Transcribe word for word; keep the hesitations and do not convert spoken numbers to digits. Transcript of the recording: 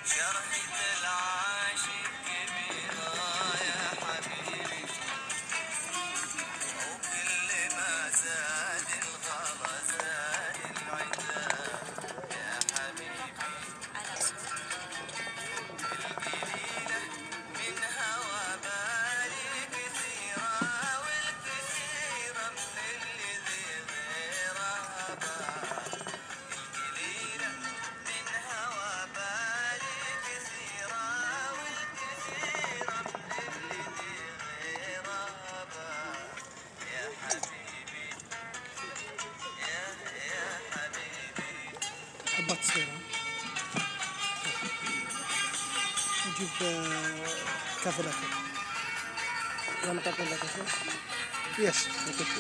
شرحة العاشق كبيرة يا حبيبي، وكل ما زاد الغلا زاد العتاب يا حبيبي. القليلة من هوى بالي كثيرة، والكثيرة من اللي ذي غيرها بال. القليلة من هوى بالي كثيرة، والكثيرة من اللي ذي غيرها بال يا حبيبي. يا يا حبيبي حبات صغيرة نجيب كافي لاتيه. يلا تعطينا كافي. يس.